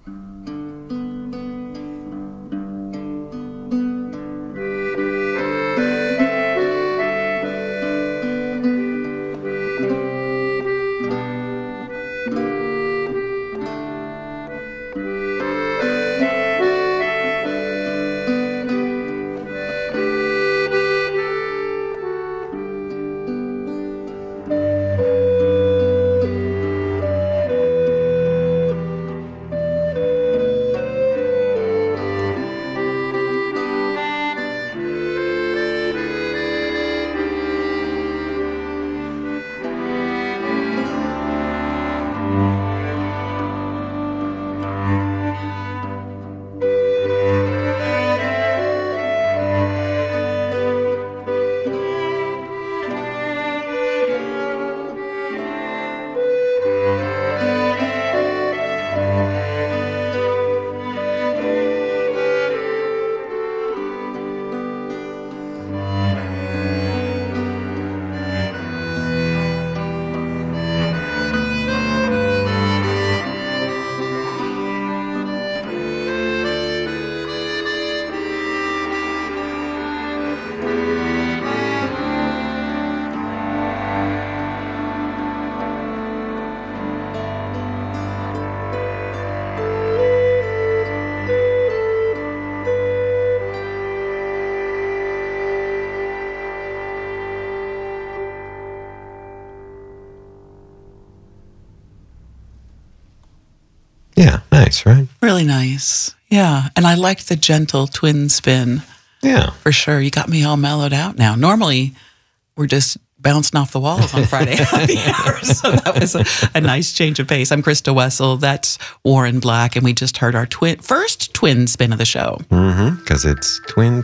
Yeah, nice, right? Really nice. Yeah. And I liked the gentle twin spin. Yeah. For sure. You got me all mellowed out now. Normally, we're just bouncing off the walls on Friday happy hour. So that was a nice change of pace. I'm Krista Wessel. That's Warren Black. And we just heard our first twin spin of the show. Because it's twin,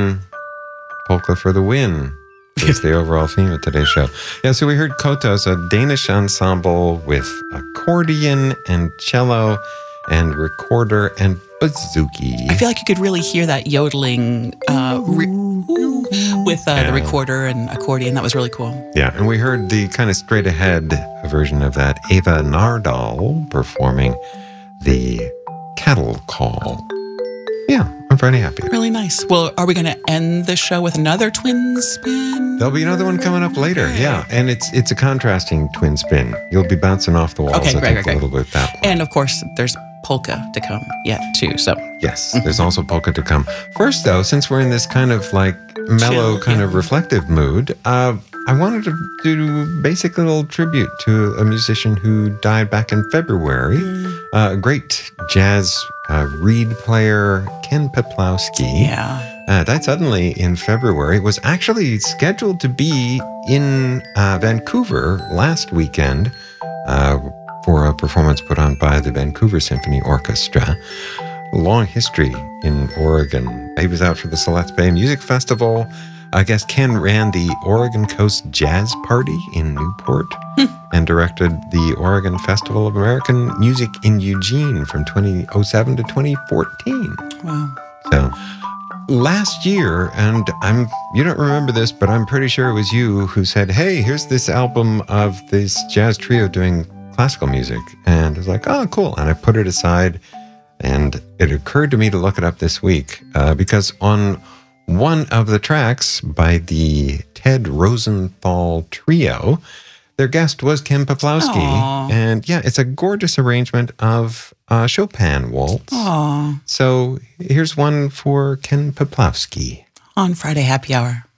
polka for the win. Is the overall theme of today's show. Yeah, so we heard Kotos, a Danish ensemble with accordion and cello and recorder and bouzouki. I feel like you could really hear that yodeling with the recorder and accordion. That was really cool. Yeah, and we heard the kind of straight ahead version of that, Eva Nardal performing the Cattle Call. Yeah, I'm pretty happy. Really nice. Well, are we going to end the show with another twin spin? There'll be another one coming up later, yeah. And it's a contrasting twin spin. You'll be bouncing off the walls, okay, great. a little bit with that one. And of course, there's polka to come yet, too. So yes, there's also polka to come. First, though, since we're in this kind of like mellow, kind of reflective mood, I wanted to do basically a little tribute to a musician who died back in February. A great jazz reed player, Ken Peplowski. Yeah. Died suddenly in February. Was actually scheduled to be in Vancouver last weekend for a performance put on by the Vancouver Symphony Orchestra. Long history in Oregon. He was out for the Siletz Bay Music Festival. I guess Ken ran the Oregon Coast Jazz Party in Newport and directed the Oregon Festival of American Music in Eugene from 2007 to 2014. Wow. So last year, and you don't remember this, but I'm pretty sure it was you who said, hey, here's this album of this jazz trio doing classical music. And I was like, oh, cool. And I put it aside, and it occurred to me to look it up this week because on one of the tracks by the Ted Rosenthal Trio, their guest was Ken Peplowski. Aww. And yeah, it's a gorgeous arrangement of Chopin waltz. Aww. So here's one for Ken Peplowski. On Friday Happy Hour.